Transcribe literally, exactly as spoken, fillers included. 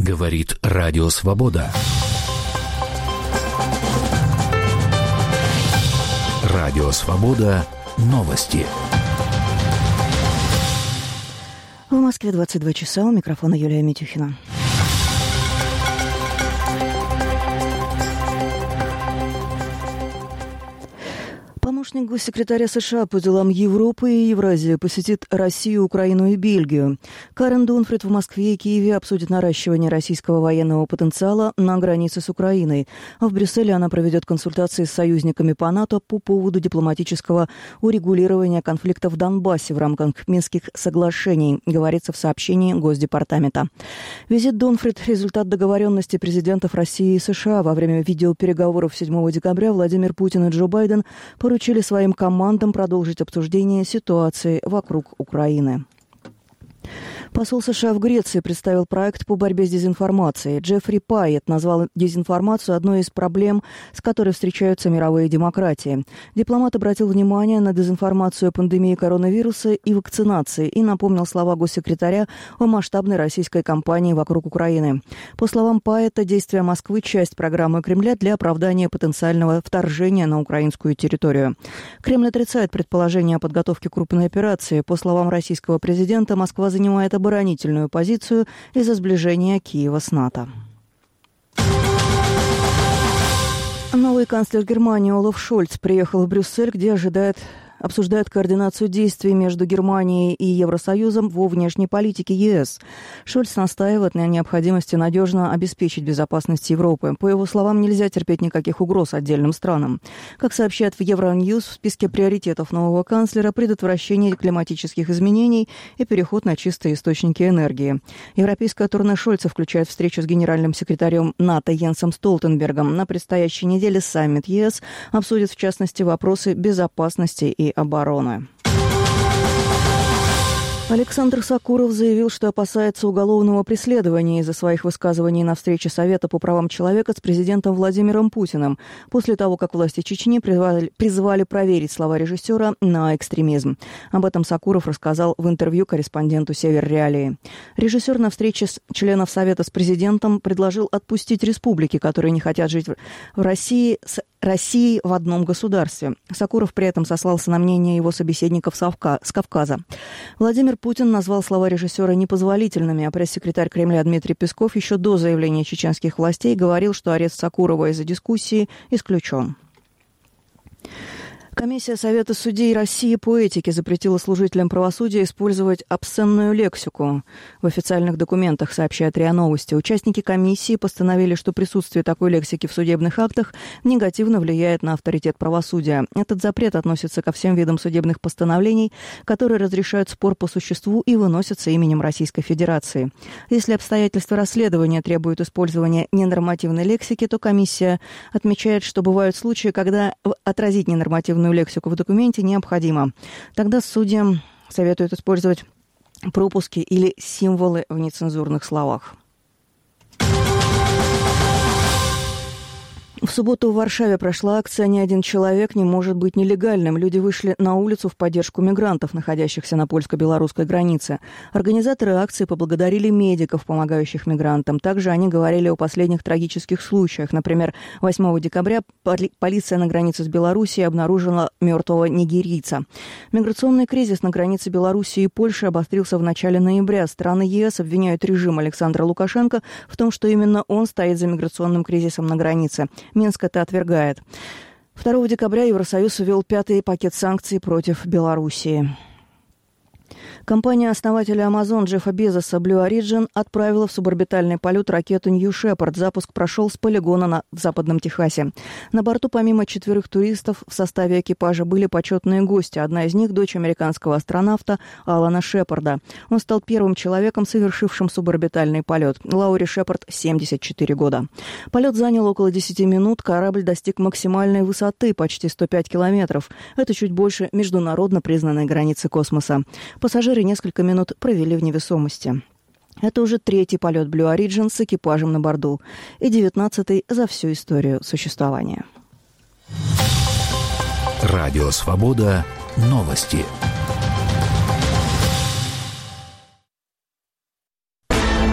Говорит Радио Свобода. Радио Свобода. Новости. В Москве двадцать два часа. У микрофона Юлия Митюхина. Помощник госсекретаря США по делам Европы и Евразии посетит Россию, Украину и Бельгию. Карен Дунфрид в Москве и Киеве обсудит наращивание российского военного потенциала на границе с Украиной. А в Брюсселе она проведет консультации с союзниками по НАТО по поводу дипломатического урегулирования конфликта в Донбассе в рамках Минских соглашений, говорится в сообщении Госдепартамента. Визит Дунфрид – результат договоренности президентов России и США. Во время видеопереговоров седьмого декабря Владимир Путин и Джо Байден поручили поручили своим командам продолжить обсуждение ситуации вокруг Украины. Посол США в Греции представил проект по борьбе с дезинформацией. Джеффри Пайет назвал дезинформацию одной из проблем, с которой встречаются мировые демократии. Дипломат обратил внимание на дезинформацию о пандемии коронавируса и вакцинации и напомнил слова госсекретаря о масштабной российской кампании вокруг Украины. По словам Пайета, действия Москвы – часть программы Кремля для оправдания потенциального вторжения на украинскую территорию. Кремль отрицает предположение о подготовке крупной операции. По словам российского президента, Москва занимает оборонительную позицию из-за сближения Киева с НАТО. Новый канцлер Германии Олаф Шольц приехал в Брюссель, где ожидает... обсуждают координацию действий между Германией и Евросоюзом во внешней политике ЕС. Шольц настаивает на необходимости надежно обеспечить безопасность Европы. По его словам, нельзя терпеть никаких угроз отдельным странам. Как сообщают в Евроньюз, в списке приоритетов нового канцлера предотвращение климатических изменений и переход на чистые источники энергии. Европейское турне Шольца включает встречу с генеральным секретарем НАТО Йенсом Столтенбергом. На предстоящей неделе саммит ЕС обсудит в частности вопросы безопасности и обороны. Александр Сокуров заявил, что опасается уголовного преследования из-за своих высказываний на встрече Совета по правам человека с президентом Владимиром Путиным, после того, как власти Чечни призвали, призвали проверить слова режиссера на экстремизм. Об этом Сокуров рассказал в интервью корреспонденту «Север Реалии». Режиссер на встрече с членов Совета с президентом предложил отпустить республики, которые не хотят жить в России, с России в одном государстве. Сокуров при этом сослался на мнение его собеседников с Кавказа. Владимир Путин назвал слова режиссера непозволительными, а пресс-секретарь Кремля Дмитрий Песков еще до заявления чеченских властей говорил, что арест Сокурова из-за дискуссии исключен. Комиссия Совета судей России по этике запретила служителям правосудия использовать обсценную лексику в официальных документах, сообщает РИА Новости. Участники комиссии постановили, что присутствие такой лексики в судебных актах негативно влияет на авторитет правосудия. Этот запрет относится ко всем видам судебных постановлений, которые разрешают спор по существу и выносятся именем Российской Федерации. Если обстоятельства расследования требуют использования ненормативной лексики, то комиссия отмечает, что бывают случаи, когда отразить ненормативную лексику в документе необходимо. Тогда судьям советуют использовать пропуски или символы в нецензурных словах. В субботу в Варшаве прошла акция «Ни один человек не может быть нелегальным». Люди вышли на улицу в поддержку мигрантов, находящихся на польско-белорусской границе. Организаторы акции поблагодарили медиков, помогающих мигрантам. Также они говорили о последних трагических случаях. Например, восьмого декабря поли- полиция на границе с Белоруссией обнаружила мертвого нигерийца. Миграционный кризис на границе Белоруссии и Польши обострился в начале ноября. Страны ЕС обвиняют режим Александра Лукашенко в том, что именно он стоит за миграционным кризисом на границе. Минск это отвергает. второго декабря Евросоюз ввел пятый пакет санкций против Белоруссии. Компания основателя Amazon Джеффа Безоса Blue Origin отправила в суборбитальный полет ракету New Shepard. Запуск прошел с полигона на, в Западном Техасе. На борту помимо четверых туристов в составе экипажа были почетные гости. Одна из них – дочь американского астронавта Алана Шепарда. Он стал первым человеком, совершившим суборбитальный полет. Лауре Шепард семьдесят четыре года. Полет занял около десяти минут. Корабль достиг максимальной высоты – почти сто пять километров. Это чуть больше международно признанной границы космоса. Пассажиры несколько минут провели в невесомости. Это уже третий полет Blue Origin с экипажем на борту и девятнадцатый за всю историю существования. Радио Свобода. Новости.